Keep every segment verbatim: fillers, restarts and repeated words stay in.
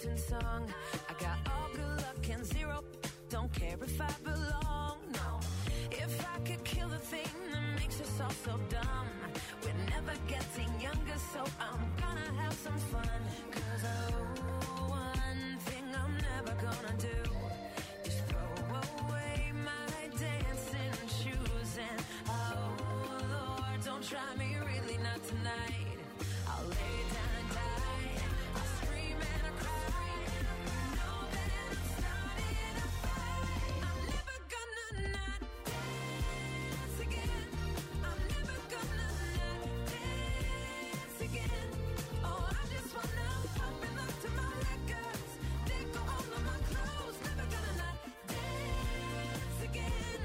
motivation song. I got all good luck and zero. Don't care if I belong, no. If I could kill the thing that makes us all so dumb, we're never getting younger, so I'm gonna have some fun. Cause oh, one thing I'm never gonna do is throw away my dancing shoes. And oh Lord, don't try me, really not tonight. I'll lay down and die. I'll scream and I'll cry. Know that I'm starting a fight. I'm never gonna not dance again. I'm never gonna not dance again. Oh, I just wanna pump and look to my records. They go all of my clothes. Never gonna not dance again.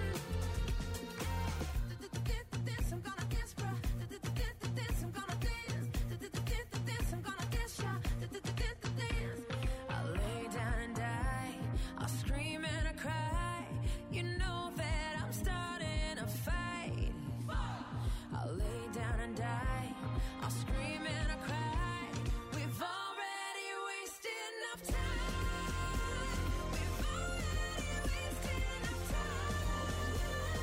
This I'm gonna dance, bro. This I'm gonna dance. This I'm gonna dance, yeah. Dance. I'll lay down and die. I'll scream and I cry. You know that I'm starting a fight. I'll lay down and die. I'll scream and I cry. We've already wasted enough time. We've already wasted enough time.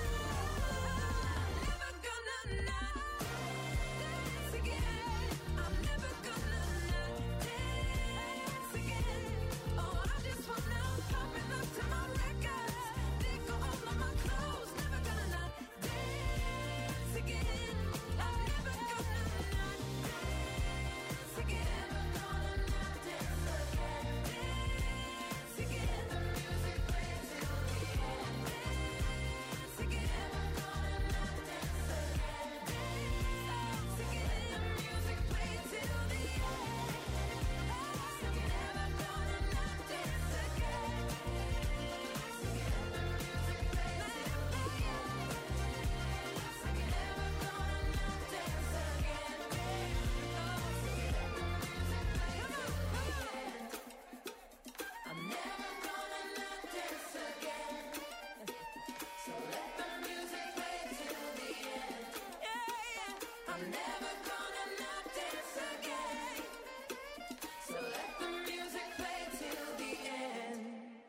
Never gonna not dance again. I'm never gonna not dance again. Oh, I just wanna pump and look to my records. They go all of my clothes. Never gonna not dance again. I'm never gonna not dance again. Never gonna not dance again. Dance again. The music plays till the end. Dance again. Never gonna not dance again. Dance again. The music plays till the end. Dance again. Never gonna not dance again. Dance again. The music plays till the end. Dance again. Never gonna not dance again. Dance again. The music plays till the end. I'm never gonna not dance again. So let the music play till the end. Yeah, yeah. I'm never gonna not dance again. So let the music play till the end.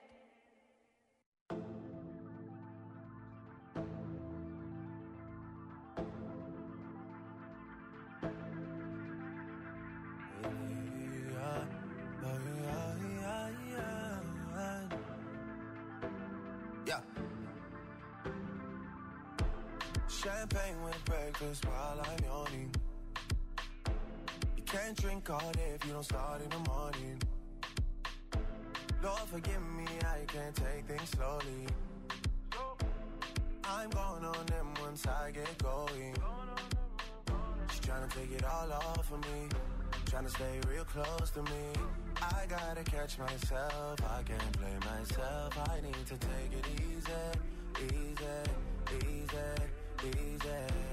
Yeah. Champagne with breakfast while I'm yawning. You can't drink all day if you don't start in the morning. Lord forgive me, I can't take things slowly. I'm going on them once I get going. She's tryna take it all off of me, tryna stay real close to me. I gotta catch myself, I can't blame myself. I need to take it easy, easy, easy, easy,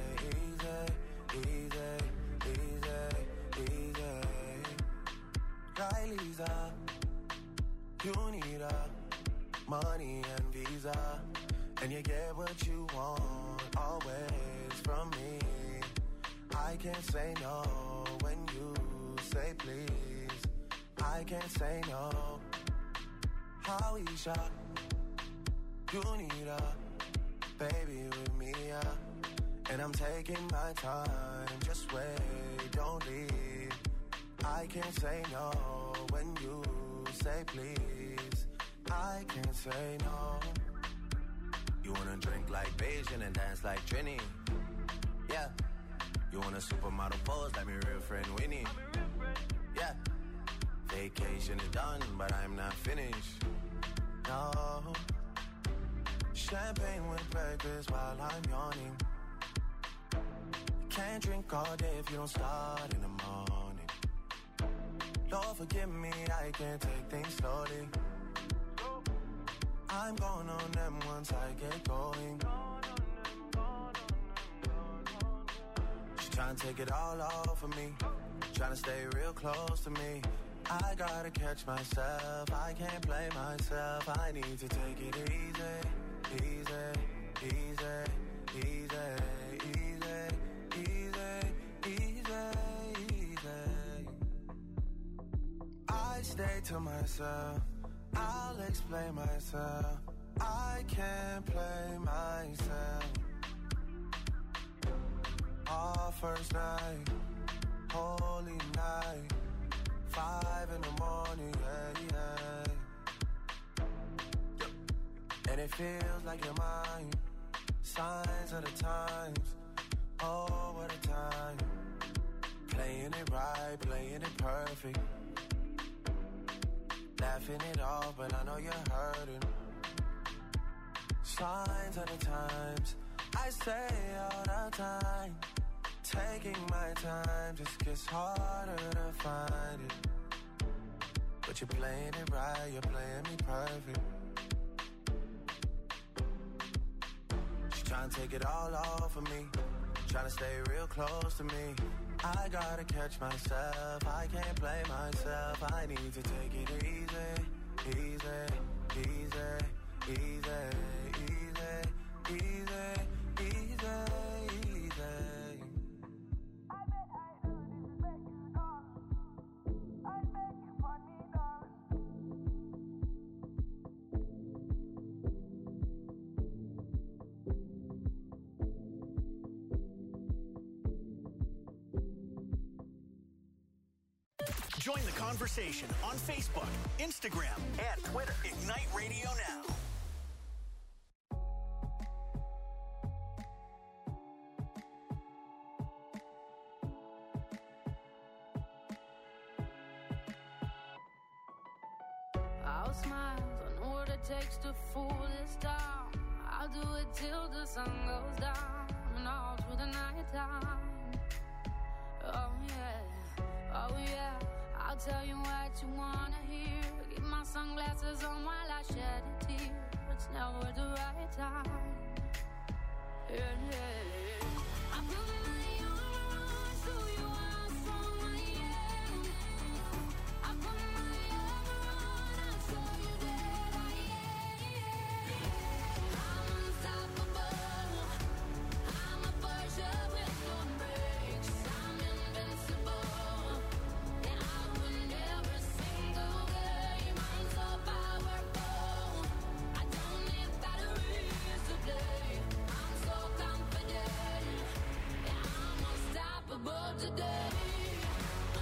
easy, easy, easy, easy. Right, Lisa, you need a money and visa, and you get what you want always from me. I can't say no when you say please. I can't say no. Howisha, you need a baby with me, yeah. And I'm taking my time, just wait, don't leave. I can't say no when you say please. I can't say no. You wanna drink like Beijing and dance like Trini, yeah. You want a supermodel pose like me real friend Winnie, yeah. Vacation is done, but I'm not finished, no. Champagne with breakfast while I'm yawning. You can't drink all day if you don't start in the morning. Lord forgive me, I can't take things slowly. I'm going on them once I get going. She's trying to take it all off of me, trying to stay real close to me. I gotta catch myself, I can't blame myself. I need to take it easy, easy, easy, easy, easy, easy, easy, easy. I stay to myself. I'll explain myself. I can't play myself. Our first night, holy night, five in the morning, yeah, yeah. And it feels like you're mine. Signs of the times, oh, what a time. Playing it right, playing it perfect. Laughing it off, but I know you're hurting. Signs of the times, I say all the time. Taking my time just gets harder to find it. But you're playing it right, you're playing me perfect. She's trying to take it all off of me, trying to stay real close to me. I gotta catch myself, I can't play myself. I need to take it easy, easy, easy, easy, easy, easy, easy, easy. Join the conversation on Facebook, Instagram, and Twitter. Ignite Radio Now. I'll smile, I know what it takes to fool this town. I'll do it till the sun goes down and all through the night time. Oh yeah, oh yeah, I'll tell you what you wanna hear. Keep my sunglasses on while I shed a tear. It's never the right time. Yeah, yeah. I put my armor on so you are strong, my yeah. I put my armor on, I'll show you that I am. I'm unstoppable. I'm a Porsche with no brakes. I'm invincible. And I win every single game. I'm so powerful. I don't need batteries to play. I'm so confident. Yeah, I'm unstoppable today.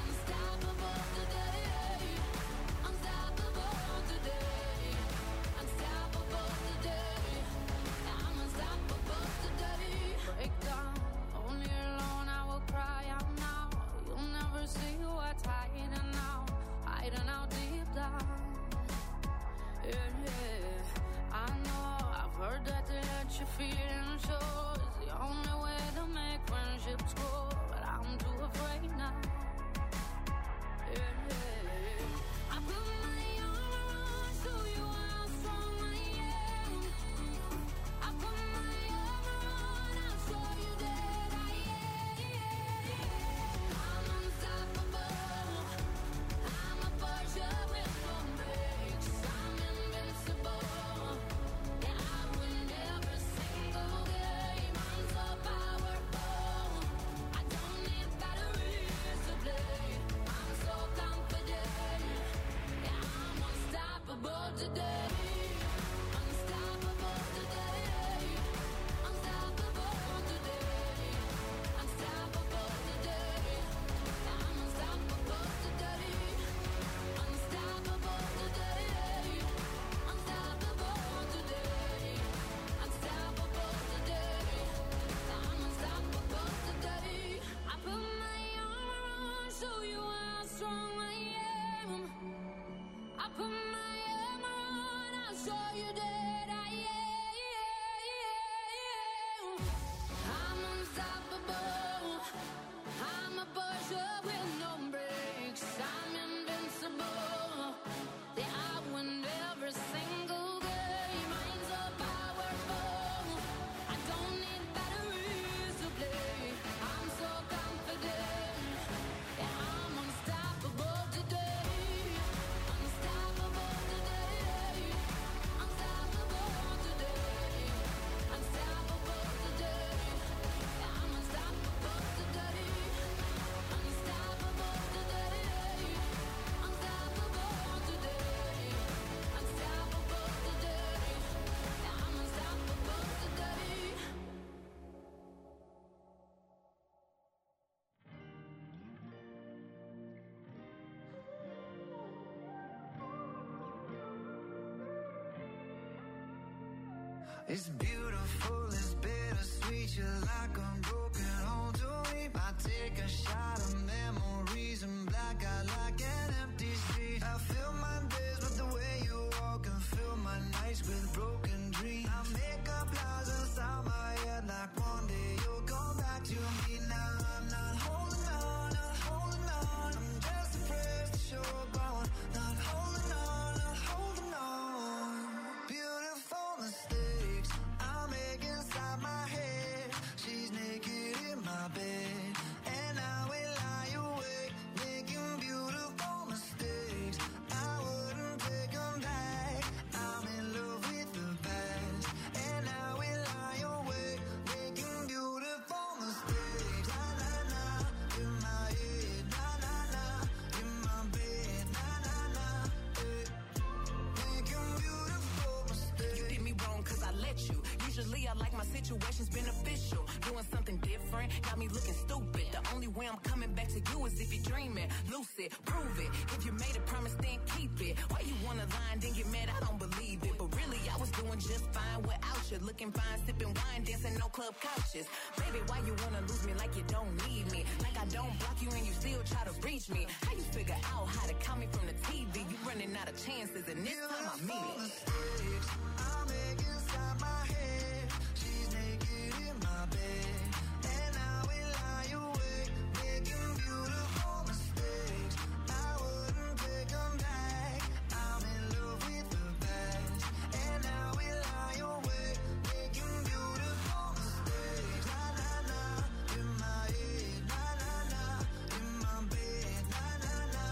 It's beautiful, it's bittersweet. You're like a broken home to me. I take a shot of memories and black out like an empty street. I fill my days with the way you walk and fill my nights with broken dreams. I make up lies inside my head like one day you'll come back to me. Now I'm not holding on, not holding on. I'm just afraid to show up on. Not holding on, not holding on. Beautiful mistakes I make inside my head. She's naked in my bed, and I will lie awake, making beautiful mistakes. I wouldn't take them back. I'm in love with the past, and I will lie awake, making beautiful mistakes. Na na na, in my head, na na na, in my bed, na na na, eh. Making beautiful mistakes. You did me wrong cause I let you. Usually I like my situations beneficial. Doing something different got me looking stupid. The only way I'm coming back to you is if you're dreaming. Lucid, prove it. If you made a promise, then keep it. Why you wanna lie and then get mad? I don't believe it. But really, I was doing just fine without you. Looking fine, sipping wine, dancing no club couches. Baby, why you wanna lose me like you don't need me? Like I don't block you and you still try to reach me. How you figure out how to count me from the T V? You running out of chances and this time I mean it. Mistakes I make inside my head. She's naked in my bed, and I will lie awake, making beautiful mistakes. I wouldn't take them back. I'm in love with the past, and I will lie awake, making beautiful mistakes. Na na na, in my head, na na na, in my bed, na na na,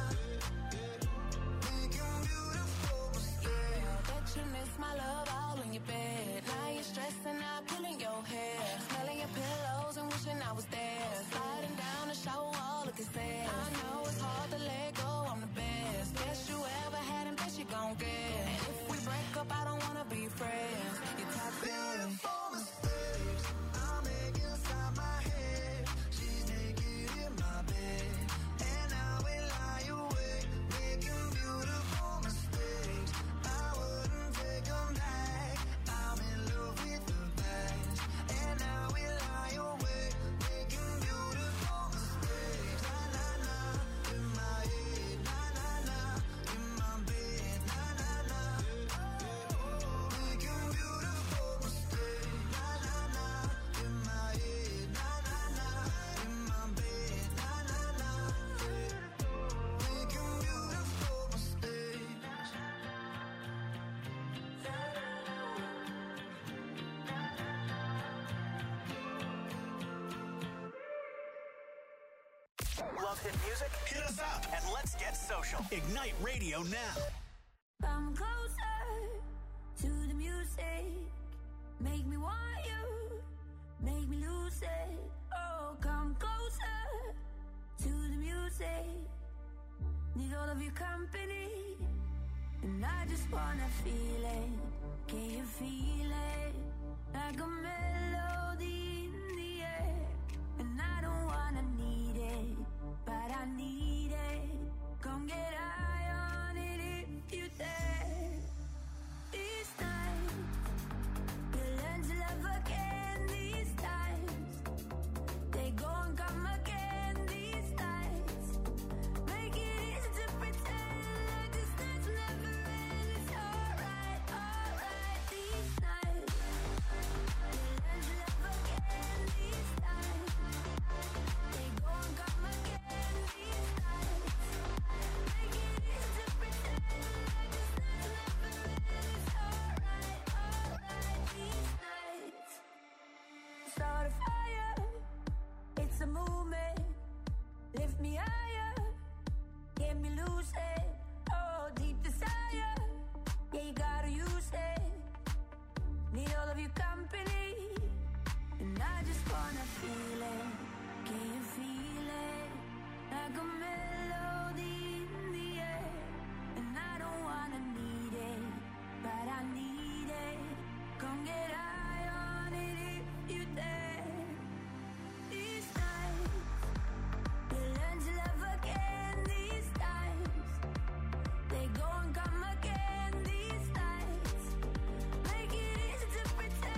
making beautiful mistakes. Bet you miss my love all in your bed. Now you're stressing out, pulling your hair, smelling your pillows and wishing I was there. Sliding down the shower wall, looking sad. I know it's hard to let go, I'm the best. Best you ever had and best you gon' get. And if we break up, I don't wanna be friends. You're toxic. Beautiful mistakes I make inside my head. She's naked in my bed, and I will lie awake, making beautiful mistakes. I wouldn't take them back. I'm in love with the past, and I will lie awake, making beautiful mistakes. Na na na, in my head, na na na, in my bed, na na na, making beautiful mistakes. Na na na, in my head, na na na, in my bed, na na na, making beautiful mistakes. Love hit music? Hit us up and let's get social. Ignite Radio now. Come closer to the music. Make me want you. Make me lose it. Oh, come closer to the music. Need all of your company. And I just wanna feel it. Can you feel it? Like a melody in the air. And I don't wanna need it, but I need it. Come get high on it if you dare. These times, you'll learn to love again. These times, they go and come again. These nights, make it easy to pretend like this night's never end. It's alright, alright. These nights, you'll learn to love again. These times, they go and come again. These nights, make it easy to pretend like this night's never end. It's alright, alright. These nights, start a fire. It's a movement. Lift me higher. Get me loose it. Oh, deep desire. Yeah, you gotta use it. Need all of your company. And I just wanna feel it. Can you feel it? Like a melody in the air. And I don't wanna need it, but I need it. Come get high on it if you dare. These nights, you learn to love again. These times, they go and come again. These nights, make it easy to pretend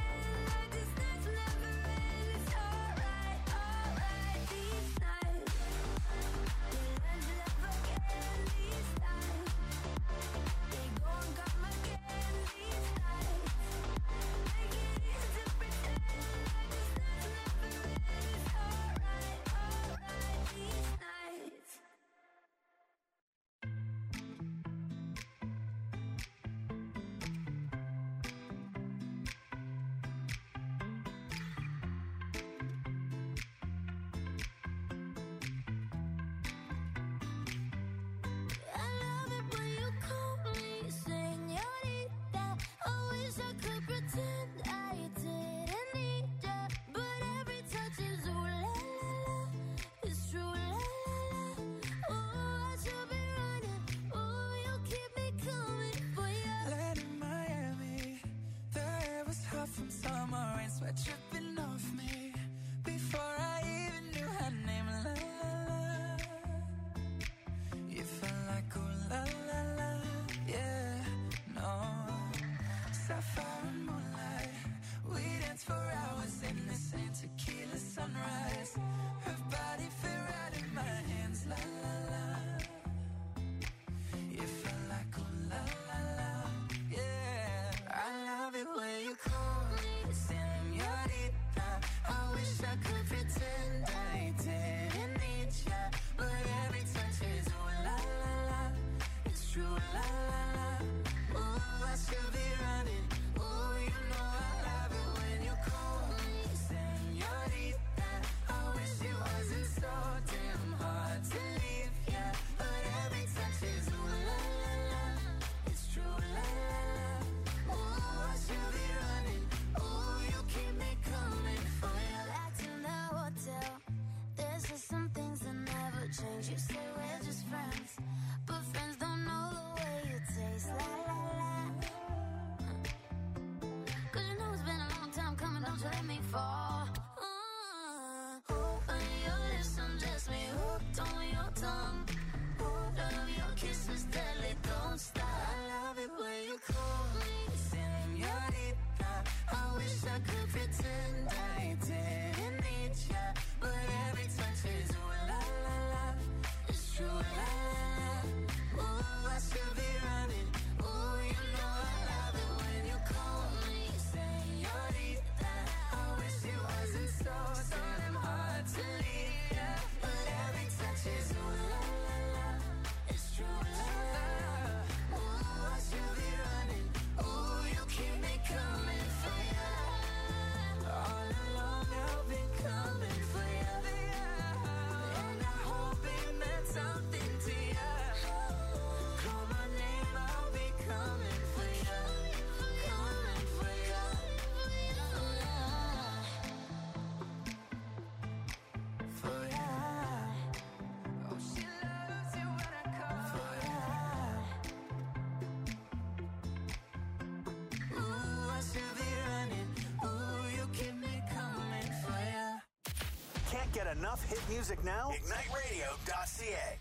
enough hit music now? ignite radio dot c a.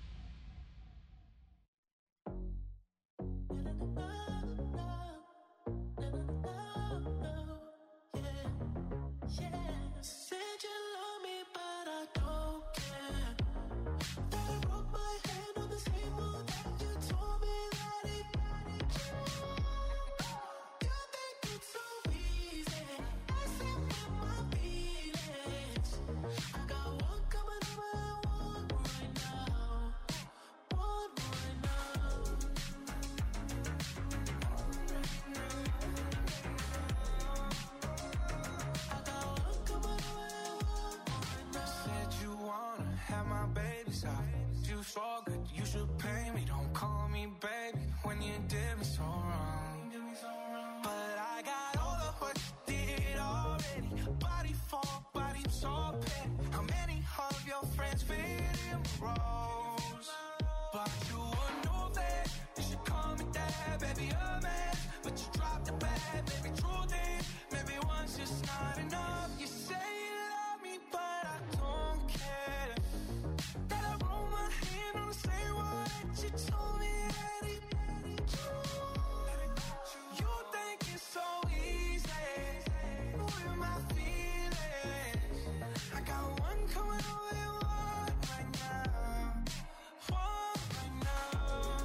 Said you love me, but I don't care. That I broke my hand on the same wall that you told me that it. You think it's so easy, messing with my feelings. I got one coming over and one right now, one right now. Said you wanna have my babies out. You so good, you should pay me. Don't call me baby when you did me so wrong. But I got all of what you did already. Body for body, so petty. How many of your friends fit in roles? But you would know that you should call me dad, baby, a man. But you dropped the bag, baby, truth is, maybe one's just not enough. You say you love me, but I don't care. That I roll my hand on the same wall that you told me that it. You think it's so easy with my feelings. I got one coming over and one right now, one right now.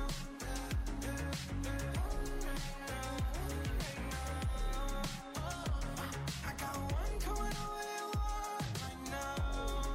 I got one coming over and one right now.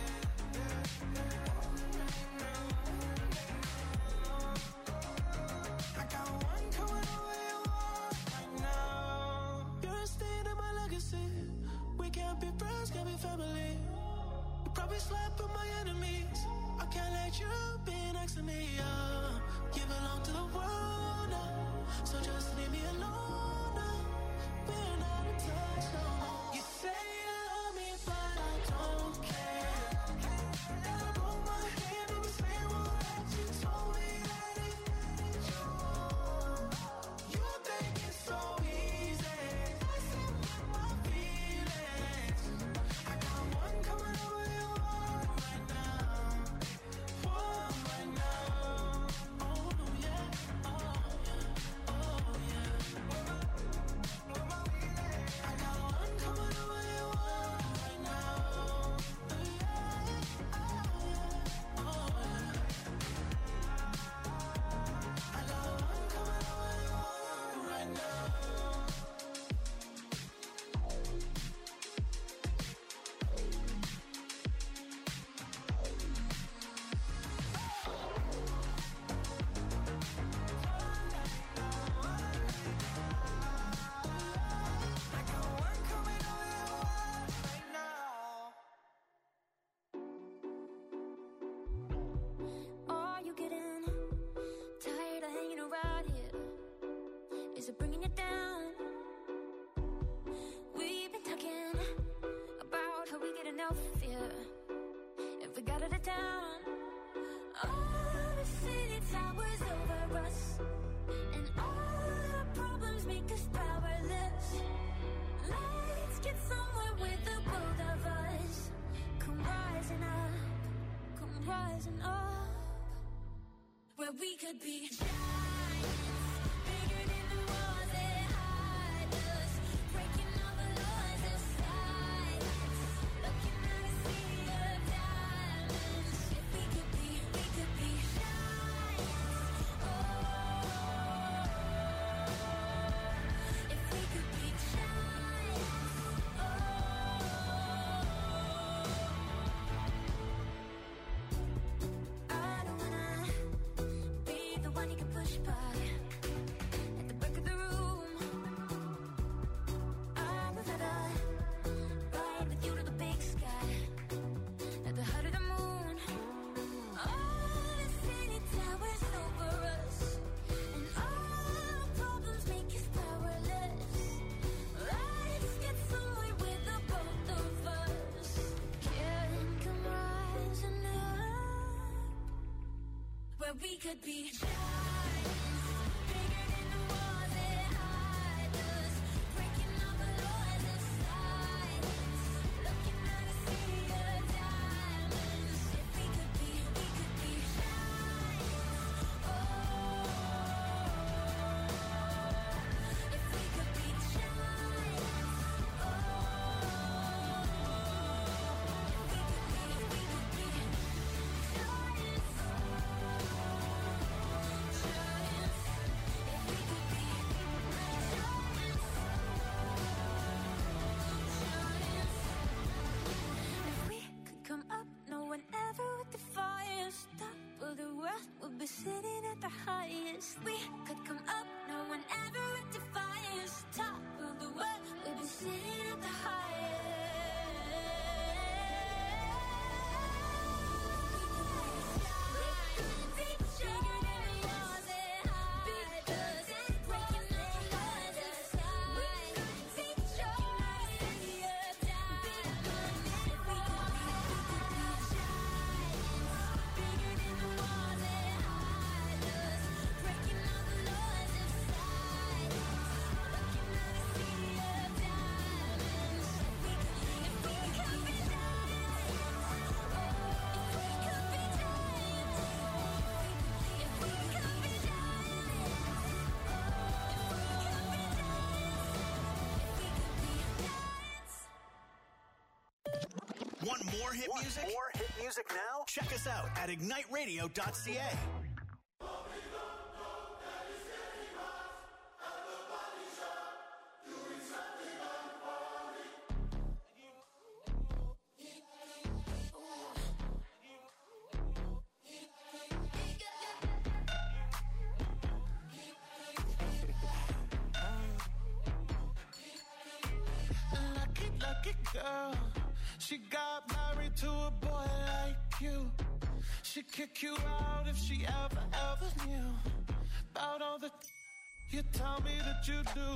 I got one coming over and one right now. You're a stain in my legacy. We can't be friends, can't be family. You probably slept with my enemies. I can't let you be next to me. Uh, you belong to the world now, so just leave me alone now. We're not in touch no more. You say you love me, but I don't care. And I broke my hand on the same wall that you told me that it. You think it's so easy, messing with my feelings. I got one coming over and one right now, one right now. Oh yeah, oh yeah, oh yeah. I got one coming over and one right now. Yeah, oh yeah, oh yeah. I got one coming over and one right now. I got one coming over and one right now. Are you getting tired of hanging around here? Is it bringing you down? We've been talking about how we get enough here if we got it of town. All the city towers over us, and all our problems make us powerless. Let's get somewhere with the both of us. Come rising up, come rising up, where we could be giants, bigger than the walls that hide us, breaking all the laws of silence, looking at a sea of diamonds. If we could be, we could be giants. Oh, if we could be giants. Oh, I don't wanna be the one you can push by at the back of the room. I would rather ride with you to the big sky at the heart of the moon. All the city towers over us, and all our problems make us powerless. Let's get somewhere with the both of us. Can come rising up, where we could be giants, bigger than the walls that hide us, breaking all the laws of silence, looking at a sea of diamonds. the highest. We could come up, no one ever rectify us. Top of the world, we've been sitting at the highest. Want more hit Want music? more hit music now? Check us out at ignite radio dot c a. Lucky, lucky girl. She got married to a boy like you. She'd kick you out if she ever, ever knew about all the you tell me that you do.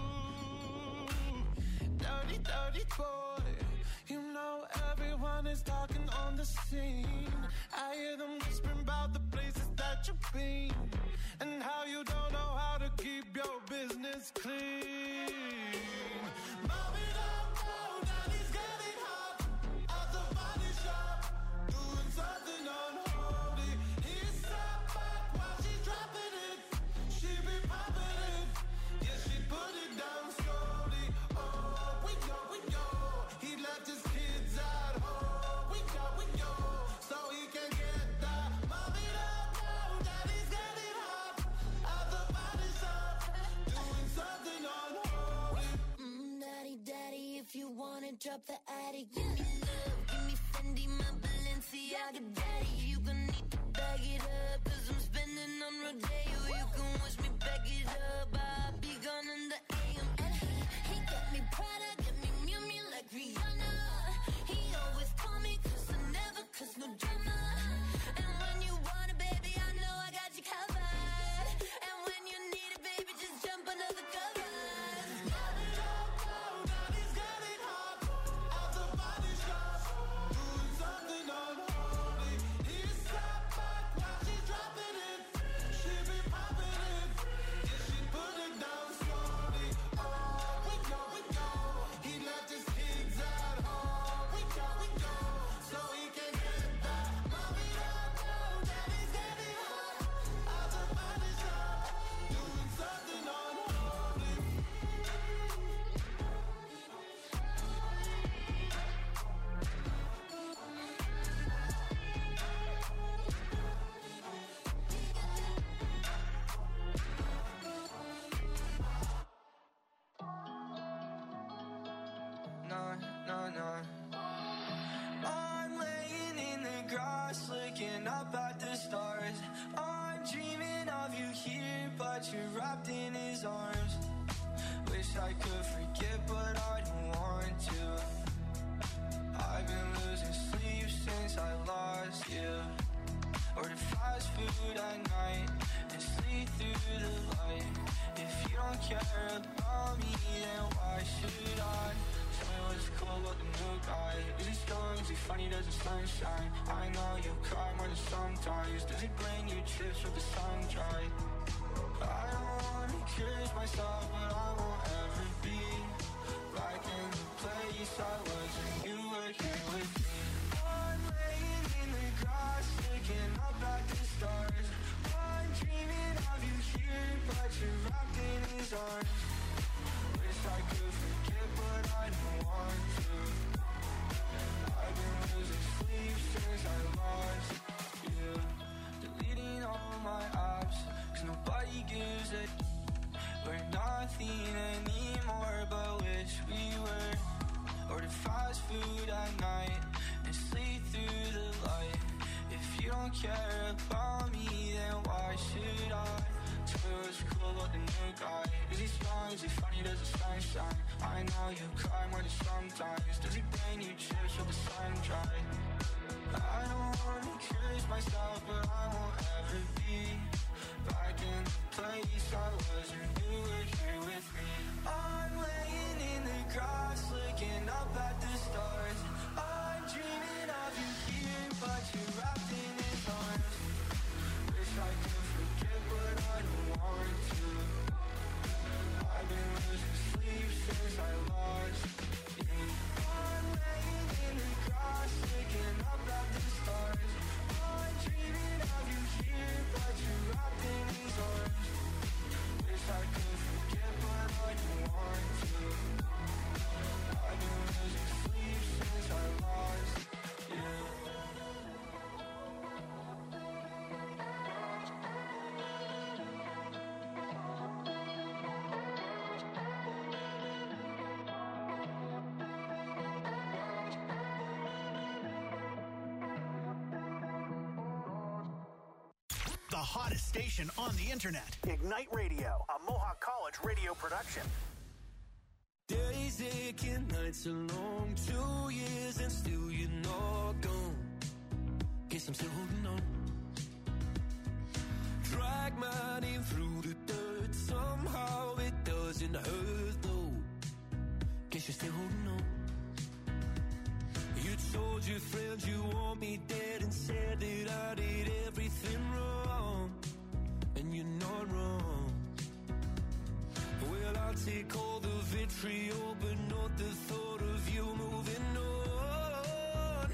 Dirty, dirty boy. You know everyone is talking on the scene. I hear them whispering about the places that you've been and how you don't know how to keep your business clean. Mommy, don't know that he's getting hot at the body shop, doing something unholy. He's sat back while she's dropping it. She be popping it, yeah, she put it down slowly. Oh, we go, we go. He left his kids at home. We go, we go, so he can get that. Mommy don't know that he's getting hot at the body shop, doing something unholy. Mm, daddy, daddy, if you wanna drop the attic, give me love, give me Fendi, my Balenciaga, daddy. You gon' need to bag it up, cause I'm spending on Rodeo. You can wish me back it up, I'll be gone in the A M. And he, he got me Prada, got me Miu Miu like Rihanna. He always call me cause I never cause no drama. And when you want it, baby, I know I got you covered. And when you need it, baby, just jump under the covers. Mommy don't know that he's getting hot at the body shop, doing something unholy. He's sat back while she's dropping it. She be popping it, yeah, she put it down slowly. Oh, we go, we go. He left his kids at home. We go, we go, so he can get that. Mommy don't know that he's getting hot at the body shop, doing something unholy. No, no, no. I'm laying in the grass, looking up at the stars. I'm dreaming of you here, but you're wrapped in his arms. Wish I could forget, but I don't want to. I've been losing sleep since I lost you. Order fast food at night and sleep through the light. If you don't care about me, then why should I? Tell me what's cool about the new guy. Is he strong? Is he funny? Does the sunshine? I know you cry more than sometimes. Does he bring you chips with the sun dry? I don't wanna curse myself, but I won't ever be back in the place I was when you were here with me. I'm laying in the grass, looking up at the stars. I'm dreaming of you here, but you're wrapped in his arms. Wish I could forget, but I don't want to. I've been losing sleep since I lost you. Deleting all my apps, cause nobody gives a. We're nothing anymore, but wish we were. Order fast food at night and sleep through the light. If you don't care about me, then why should Is it funny, does the sun shine? I know you cry more than sometimes. Does it bring you tears till the sun dry? I don't wanna curse myself, but I won't ever be back in the place I was when you were here with me. I'm laying in the grass, looking up at the stars. I'm dreaming of you here, but you're wrapped in his arms. Wish I could forget, but I don't want to. I've been losing sleep since I lost you. I'm laying in the grass, looking up at the stars. I'm dreaming of you here, but you're wrapped in his arms. Wish I could forget, but I don't want to. I've been losing sleep since I lost you. The hottest station on the internet. Ignite Radio, a Mohawk College radio production. Days aching, nights are long, two years and still you're not gone. Guess I'm still holding on. Drag my name through the dirt, somehow it doesn't hurt though. Guess you're still holding on. You told your friends you want me dead and said that I did everything wrong. And you're not wrong. Well, I'll take all the vitriol, but not the thought of you moving on.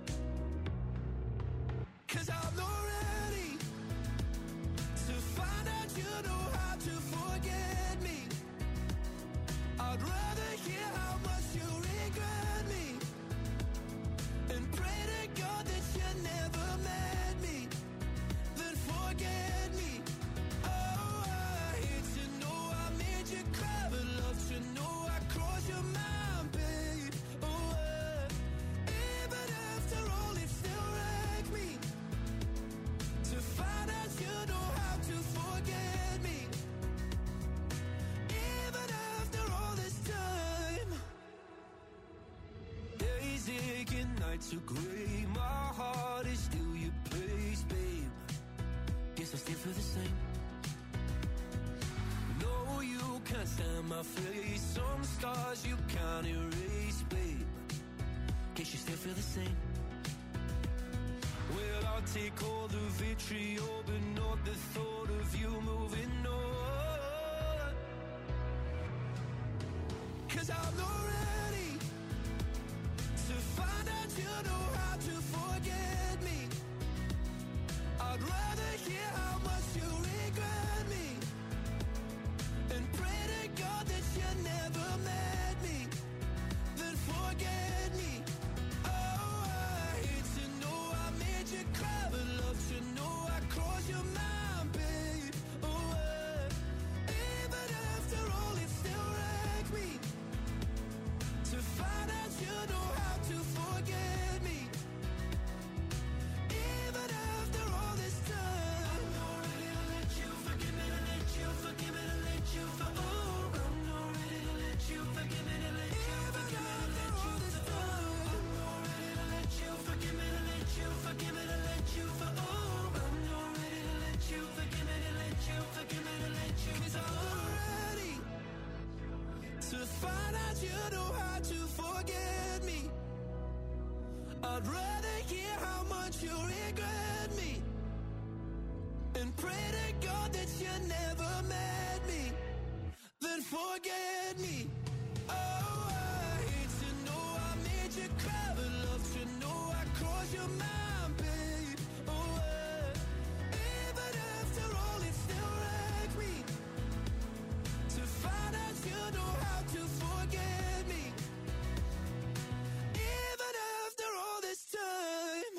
'Cause I'm not ready to find out you know how to forget me. I'd rather hear how much you regret me and pray to God that you never met me, then forget me. Oh, I hate to know I made you cry, but love to know I crossed your mind, babe. Oh, uh, even after all, it still wrecked me to find out you know how to forget me. Even after all this time, days aching, nights are gray. My heart is still your place, babe. Guess I still feel the same. No, you can't stand my face. Some scars you can't erase, babe. Guess you still feel the same. Well, I'll take all the vitriol, but not the thought of you moving on. 'Cause I'm not ready to find out you know how to forget me. I'd rather hear how much you regret me and pray to God that you never met me, then forget me. Oh, I hate to know I made you cry, but love to know I crossed your mind, babe. Oh, uh, even after all, it still wrecked me to find out you know how to forget me. Even after all this time, I'm not ready to let you forgive me, to let you forgive me, to let you for oh, I'm not ready to let you forgive me, to let you forgive me, to let you this time. I'm not ready to let you forgive me, to let you forgive me, to let you for oh, I'm not ready to let you forgive me, to let you forgive me, to let you 'cause I'm not ready to find out you know how to forget me. I'd rather hear how much you regret me and pray to God that you never met me, then forget me. Oh, I hate to know I made you cry, but love to know I crossed your mind, babe. Oh, uh, even after all, it still wrecked me to find out you know how to forget me. Even after all this time.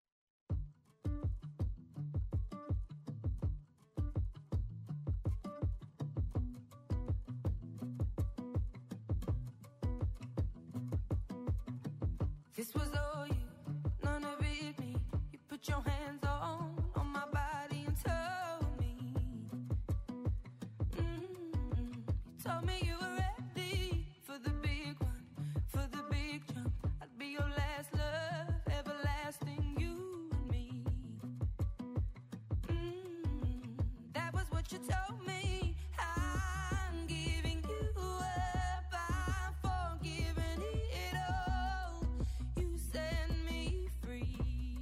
This was all you, none of it me. You put your hands on, on my body and told me, mm-hmm. You told me you were ready for the big one, for the big jump. I'd be your last love, everlasting, you and me. Mm, that was what you told me. I'm giving you up, I'm forgiving it all. You set me free.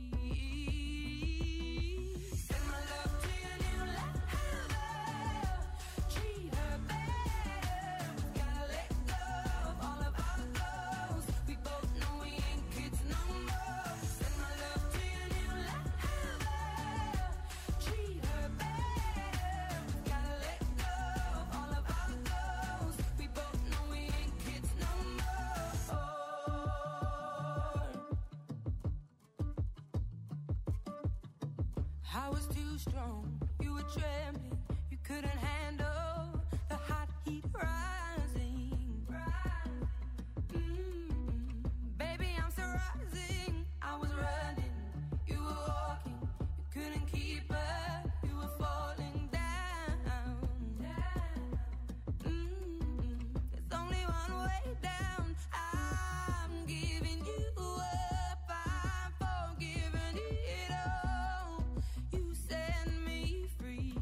Send my love to your new lover. Treat her better. Gotta let go of all of our goals. We both know we ain't kids no more. Send my love to your new lover. Treat her better. Gotta let go of all of our goals. We both know we ain't kids no more. I was too strong, you were trembling, you couldn't handle the hot heat rising. Mm, baby, I'm still rising. I was running, you were walking, you couldn't keep up, you were falling down. Mm, there's only one way down. I'm giving you up, I'm forgiving it all. You set me free.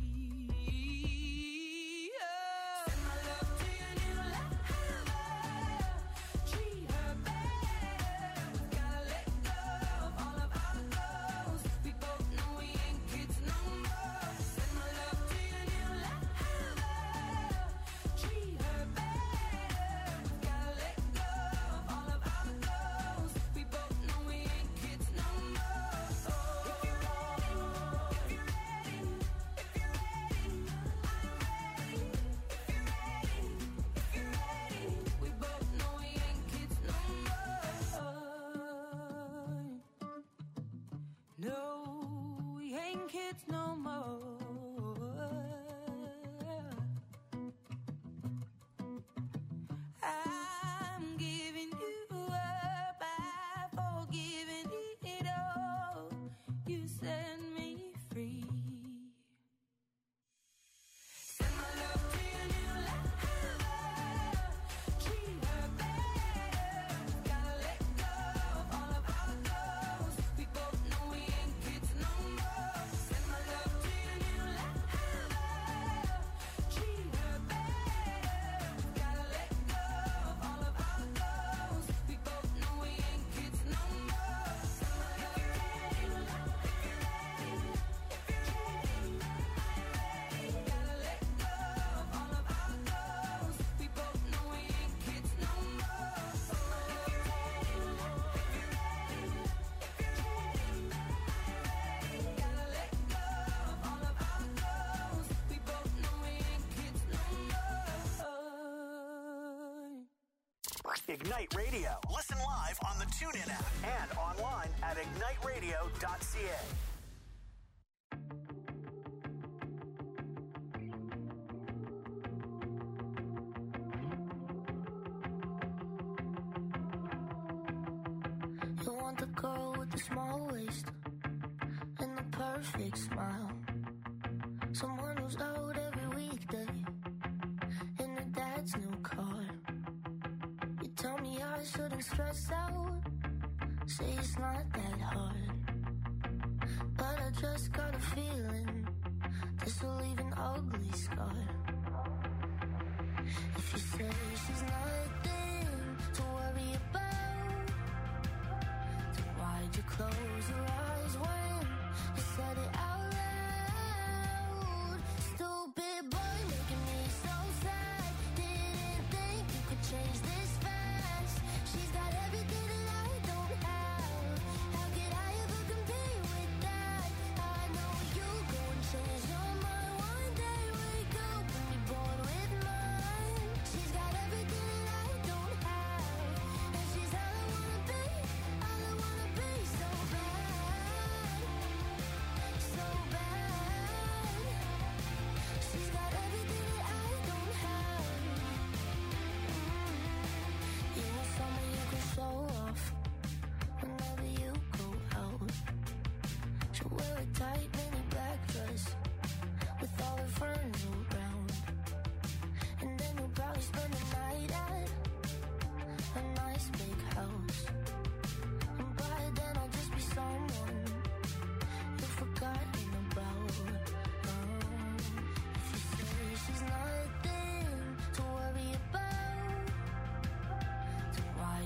Oh. Send my love to your new lover. Treat her better. Gotta let go of all of our goals. We both know we ain't kids no more. Send my love to your new lover. Treat her better. Gotta let go of all of our goals. We both know we ain't kids no more. If you're ready, if you're ready, if you're ready, I'm ready. If you're ready, if you're ready, we both know we ain't kids no more. No, we ain't kids no more. I'm giving you up, I've forgiven it all. You set me free. Send my love to your new lover. Treat her better. Gotta let go of all of our goals. We both know we ain't kids no more. Send my love to your new lover. Treat her better. Gotta let go of all of our goals. We both know we ain't kids no more. Send my love to your new lover. If you're ready, if you're ready, I'm ready. Gotta let go of all of our goals. We both know we ain't kids no more. If you're ready, if you're ready, if you're ready, I'm ready. Gotta let go of all of our goals. We both know we ain't kids no more. Ignite Radio. Listen live on the TuneIn app and online at ignite radio dot c a. You want the girl with the small waist and the perfect smile. Someone who's out every weekday in her dad's new car. You tell me I shouldn't stress out, say it's not that hard. But I just got a feeling this will leave an ugly scar. If you say she's nothing to worry about, then why'd you close your eyes when you said it out loud? Stupid boy making me so sad. Didn't think you could change this fast. She's got everything that I don't have. How could I ever compete with that? I know you go and change your mind one day. Wake up and be bored with mine. She's got everything that I don't have, and she's all I wanna be, all I wanna be. So bad, so bad.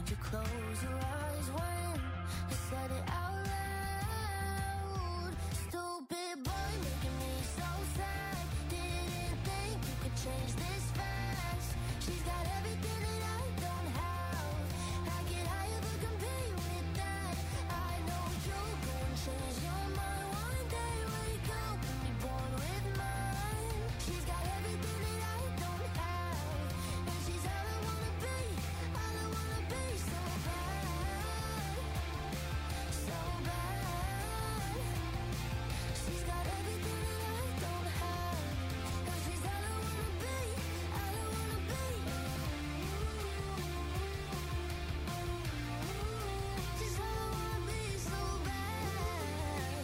Why'd you close your eyes when you said it out loud? Stupid boy making me so sad. Didn't think you could change this fast. She's got everything that I don't have. I get high if I compete with that. I know you'll go and change your mind one day. Wake up and be born with mine. She's got everything that I don't have, and she's all I wanna be, all I wanna be. So bad, so bad. She's got everything that I don't have, and she's all I wanna be, all I wanna be. She's all I wanna be, so bad.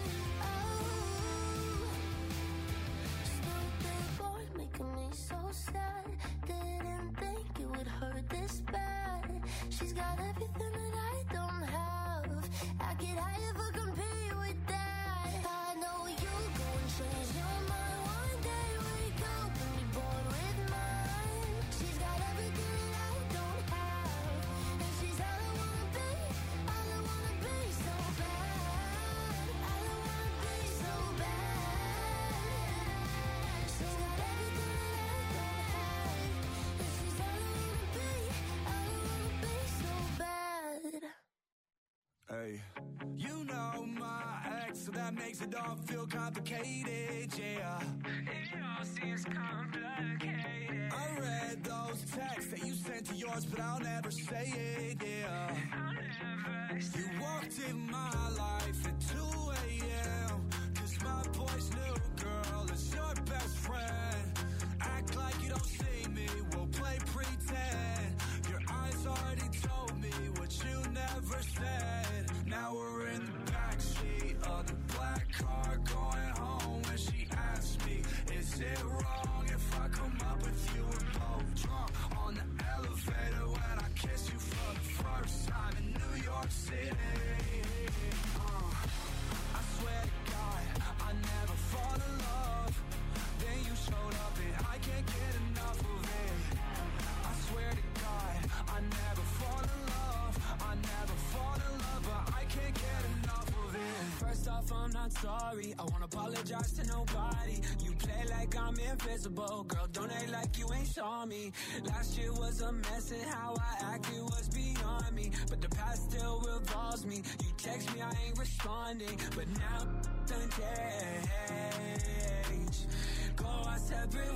Oh, stupid boy making me so sad. Didn't think it would hurt this bad. She's got everything that I don't have. I get high if I compete with that. I know you'll go and change your mind one day. Wake up and be born with mine. She's got everything that I don't have, and she's all I wanna be, all I wanna be. So bad, all I wanna be. So bad. She's got everything that I don't have, and she's all I wanna be, all I wanna be. So bad. Hey, you know my ex, so that makes it all feel complicated, yeah. It all seems complicated. I read those texts that you sent to yours, but I'll never say it, yeah. I'll never say You walked in my life at two a.m. Cause my boy's new girl is your best friend. Act like you don't see me, we'll play pretend. Your eyes already told me what you never said. Now we're in the backseat of the black car going home. When she asked me, is it wrong if I come up with you? We're both drunk on the elevator when I kiss you for the first time in New York City. Uh, I swear to God, I never fall in love. Then you showed up and I can't get enough of it. I swear to God, I never fall in love. I never fall in love, but I can't get enough of it. First off, I'm not sorry. I won't apologize to nobody. You play like I'm invisible. Girl, don't act like you ain't saw me. Last year was a mess and how I acted was beyond me. But the past still revolves me. You text me, I ain't responding. But now done change. Go our separate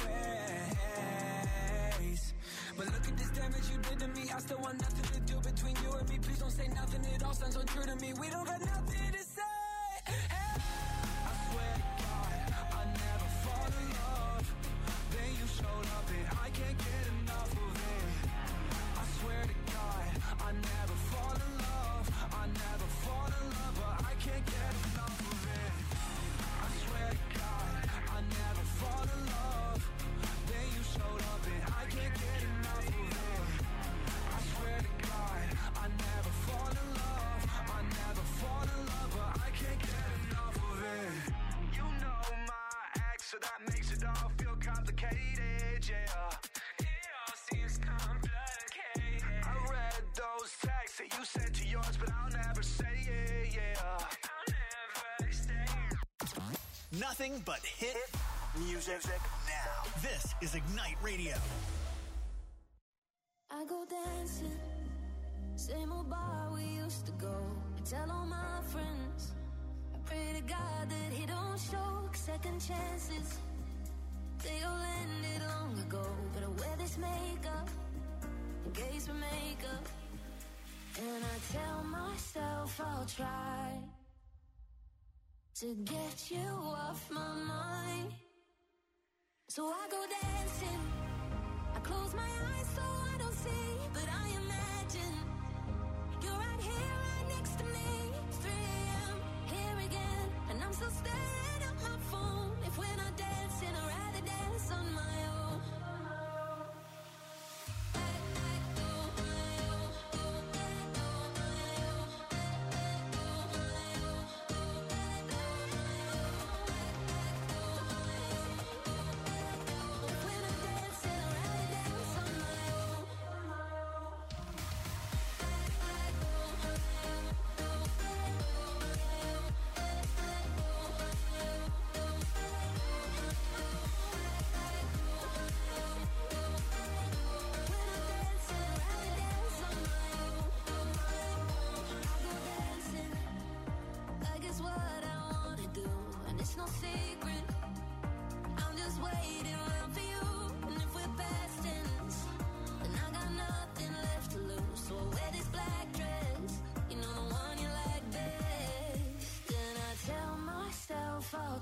ways. But look at this damage you did to me. I still want nothing to do between you and me. Please don't say nothing, it all sounds untrue to me. We don't got nothing to say. Hey. I swear to God, I never fall in love. Then you showed up and I can't get enough of it. I swear to God, I never fall in love. I never fall in love, but I can't get enough of it. I swear to God, I never fall in love. Then you showed up and I can't get enough of it. I swear to God, I never fall in love. I never fall in love, but I can't get enough of it. You know my ex, so that makes it all feel complicated, yeah. It all seems complicated. I read those texts that you sent to yours, but I'll never say it, yeah. I'll never say it. Nothing but hit music now. This is Ignite Radio. I go dancing, same old bar we used to go. I tell all my friends, I pray to God that he don't show second chances. They all ended long ago, but I wear this makeup in case we make up. And I tell myself I'll try to get you off my mind. So I go dancing, I close my eyes so I don't see, but I imagine you're right here, right next to me. three a.m. here again, and I'm still staring at my phone. If we're not dancing, I'd rather dance on my own.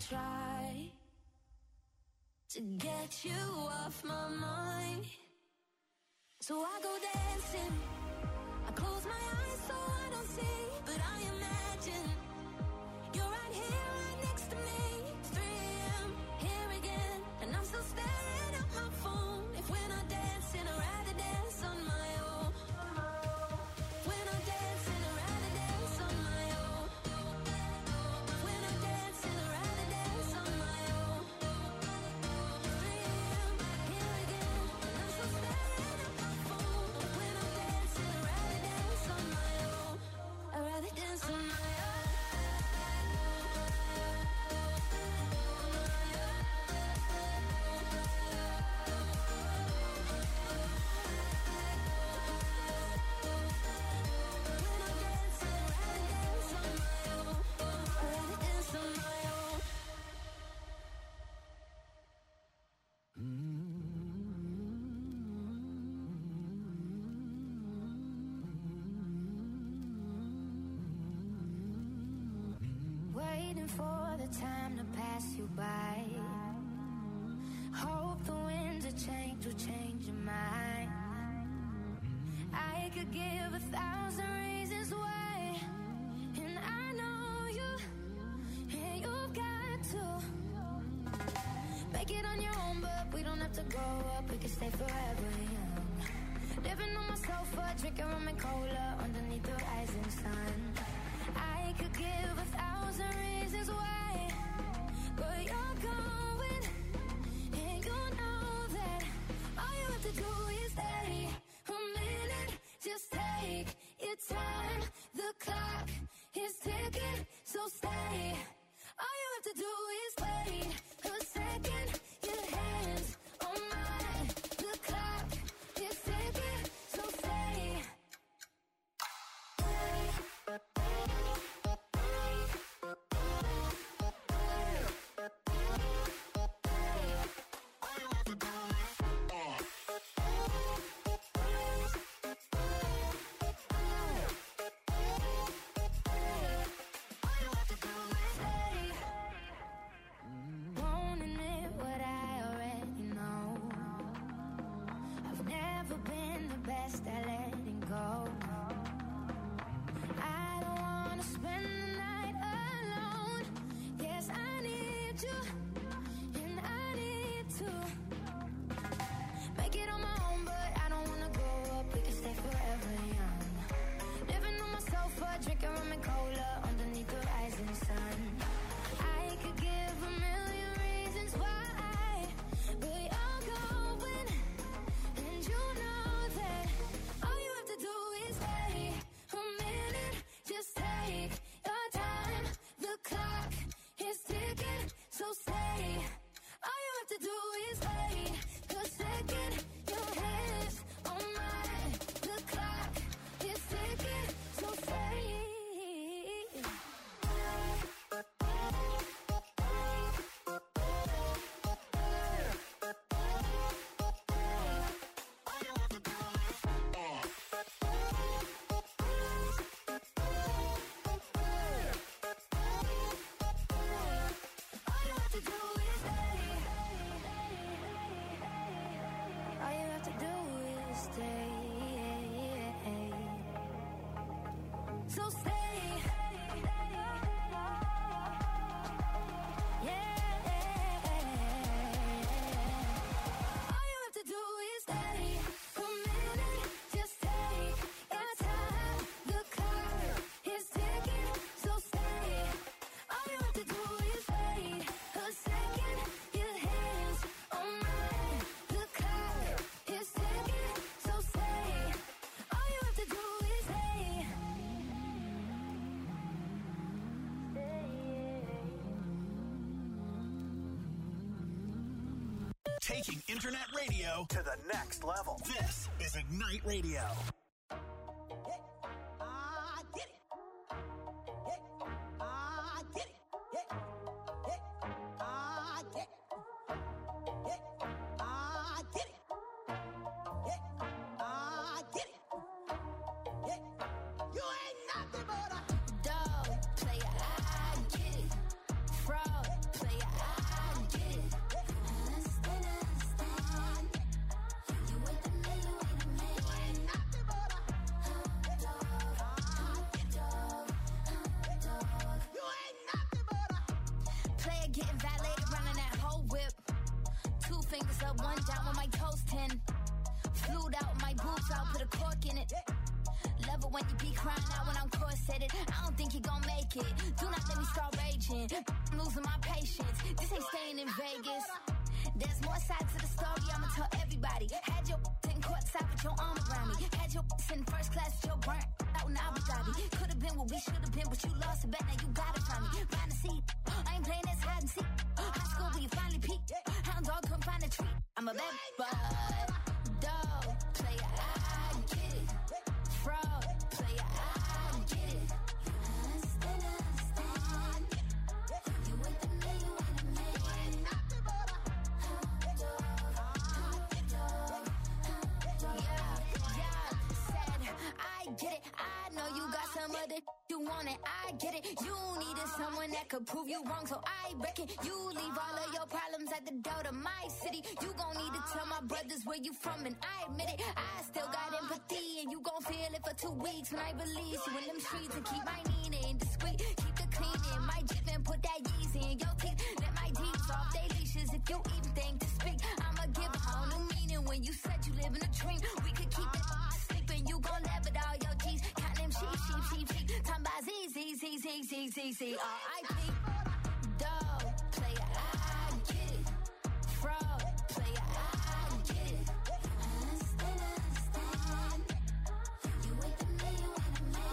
try to get you off my mind. So I go dancing, I close my eyes so I don't see, but I imagine you're right here, right next to me. three a.m. here again, and I'm still staring at my phone. If we're not dancing, I'd rather dance on my own. If we're not dancing, I'd rather dance on my own. If we're not dancing, I'd rather dance on my own. three a.m. here again, and I'm still staring at my phone. If we're not dancing, I'd rather dance on my own. I'd rather dance on my own. Waiting for the time to pass you by. Hope the winds of change will change your mind. I could give a thousand reasons why, and I know you, and you've got to make it on your own, but we don't have to grow up, we can stay forever young. Living on my sofa, drinking rum and cola underneath the rising sun. I could give a thousand reasons why, but you're going, and you know that all you have to do is stay a minute, just take your time. The clock is ticking, so stay. All you have to do is wait a second. Your hands on mine. The clock is ticking, so stay. Won't admit what I already know. I've never been the best at letting go. I don't wanna spend the night alone. Yes, I need you, and I need to make it on my own, but I don't wanna grow up, we can stay forever young. Living on my sofa, drinking rum and cola underneath the rising sun. I could give a million reasons why, but you're going, and you know that all you have to do is wait a minute, just take your time. The clock is ticking, so stay. All you have to do is wait a second. Your hands on mine. The clock is ticking, so stay. All you have to do is stay. All you have to do is stay. So stay. Yeah. All you have to do is stay. A minute, just take your time. The clock is ticking, so stay. All you have to do is wait a second. Your hands on mine. The clock is ticking, so stay. All you have to do is stay. Taking internet radio to the next level. This is Ignite Radio. I get it. Yeah, I get it. Yeah, yeah, I get it. Yeah, I get it. Yeah, I get it. Yeah, you ain't nothing but a Dog, player, I get it. Fraud, player, up one down with my toes ten. Flued out my boobs out, put a cork in it. Love it when you be crying out when I'm corseted. I don't think you gon' make it. Do not let me start raging. I'm losing my patience. This ain't staying in Vegas. There's more sides to the story, I'ma tell everybody. Had your sitting courtside with your arm around me. Had your sitting first class with your burnt out in Abu Dhabi. Could've been what we should've been, but you lost it back, now you got it from me. Find a seat, I ain't playing this hide and seek. High school where you finally peaked. Hound dog couldn't find a treat. I'm a bad bud, dog, player, I get it. Fraud, player, I get it. Understand, understand. You with the me, you with the me. Get it, I know you got some other you want it, I get it. You needed someone that could prove you wrong, so I reckon you leave all of your problems at the door to my city. You gon' need to tell my brothers where you from, and I admit it. I still got empathy, and you gon' feel it for two weeks when I release you in them streets and keep my meaning discreet. Keep the cleaning, my jip and put that Yeezy in your teeth. Let my deeds off they leashes if you even think to speak. I'ma give a whole new meaning when you said you live in a dream. We could keep it sleeping, you gon' laugh at all your G's. Count them sheep, sheep, sheep, sheep. Time by Z, Z, Z, Z, Z, Z, Z, R I P. Dog, player, I get it. Fraud, player, I get it. Understand, understand. You with the me, you with the me.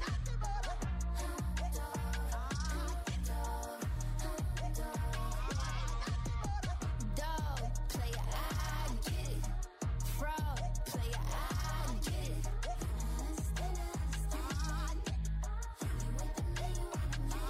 Dog, player, I get it. Fraud, player, I get it. Understand, understand. You with the me, you with the me.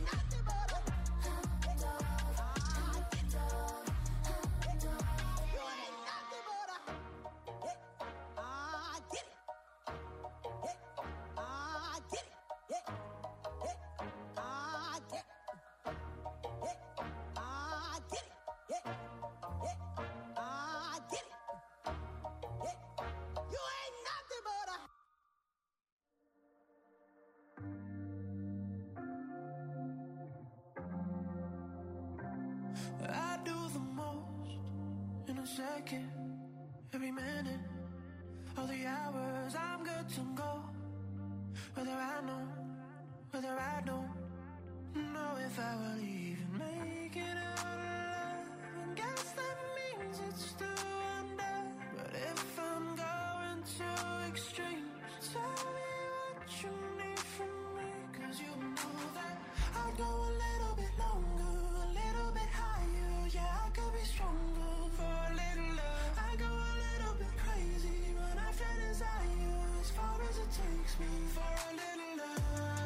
I do the most in a second, every minute, all the hours I'm good to go. Whether I know, whether I don't know if I will even make it out alive. And guess that means it's still under. But if I'm going to extremes, tell me what you need from me. Cause you know that I'd go a little bit longer, a little bit higher. Yeah, I could be stronger for a little love. I go a little bit crazy when I feel desire, as far as it takes me for a little love.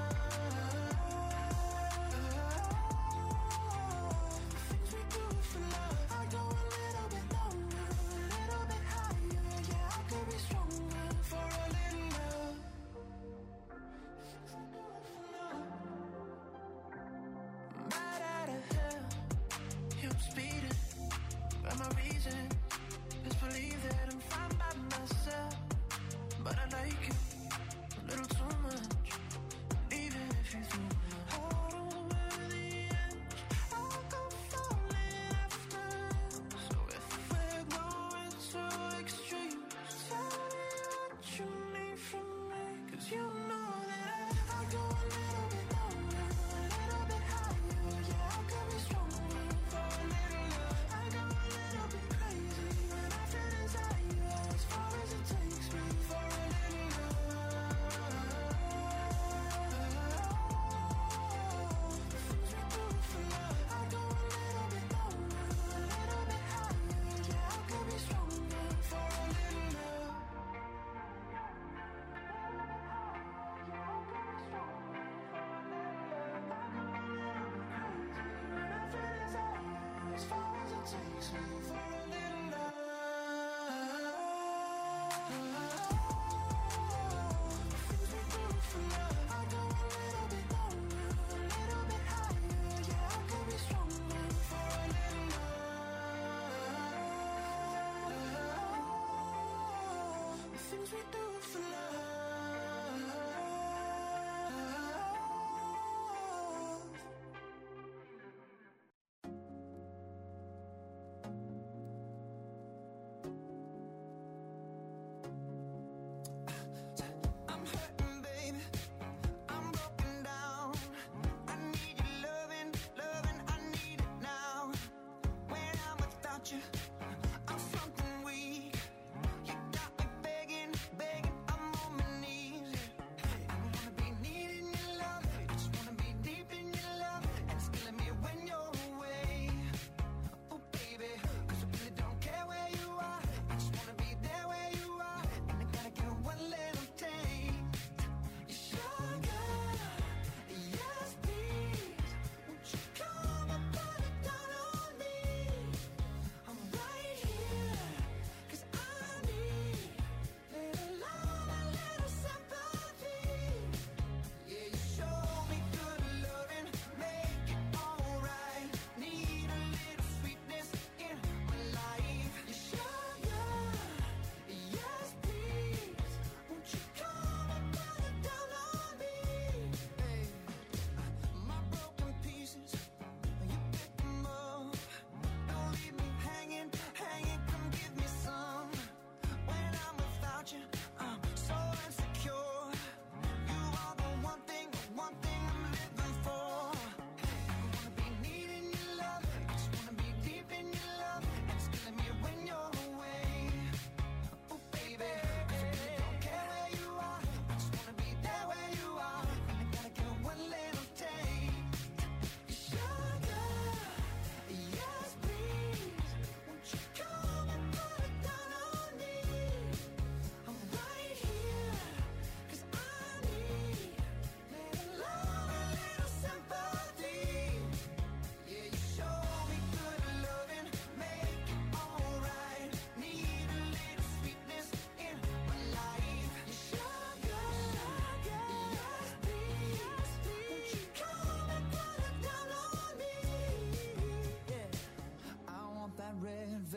Things we do for love. I go a little bit longer, a little bit higher. Yeah, I could be stronger for a little love. Things we do for love. Right out of hell, yeah, I'm speeding. But my reason is believe that I'm fine by myself. But I like you a little too much. Even if you threw my heart over the edge, I'll go falling after. So if we're going to extremes, tell me what you need from me. Cause you know that I go a little bit longer, a little bit higher. Yeah, I could be stronger for a little love. I go a little bit crazy when I feel desire, as far as it takes me for a little love. The things we do for love. I go a little bit longer, a little bit higher. Yeah, I could be stronger for a little love. As far as it takes me for a little love. Things we do for love. I go a little bit longer, a little bit higher. Yeah, I could be stronger for a little love. The things we do for love.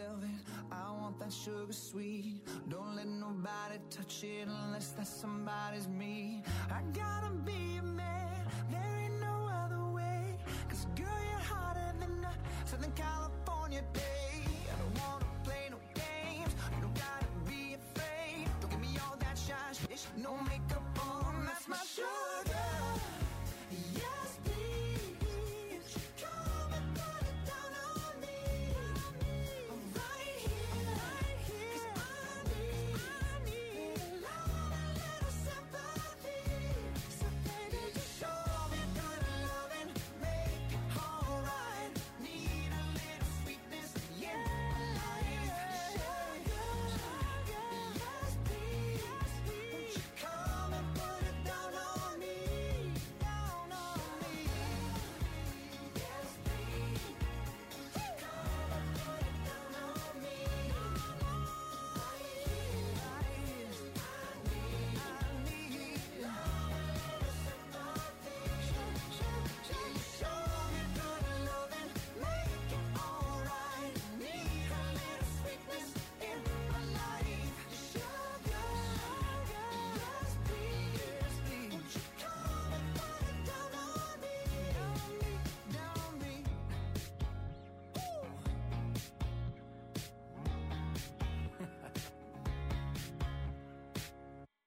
velvet. I want that sugar sweet. Don't let nobody touch it unless that somebody's me. I gotta be a man, there ain't no other way. Cause girl, you're hotter than a Southern California day. I don't wanna play no games, you don't gotta be afraid. Don't give me all that shy shit, no makeup on, that's my sugar. Yes, please, come and put it down on me. Right here, right here, 'cause I need, I need a lot, a little sympathy. So baby, just show me good loving, make it alright. Need a little sweetness, yeah, life. Sugar, sugar, yes, please, won't you come and put it down on me, down on me. Yes, please, come and put it down on me. Right here, right here, I need, I need love, a little sympathy. Show me good loving, make it alright. Need a little sweetness in my life. Sugar, yes, please, won't you come and put it down on me, down me, down me.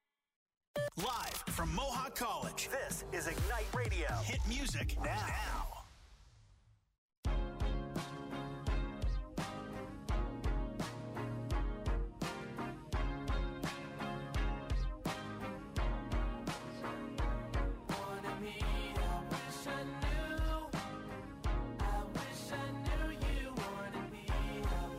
Live from Mohawk College, this is Ignite Radio. Hit music now.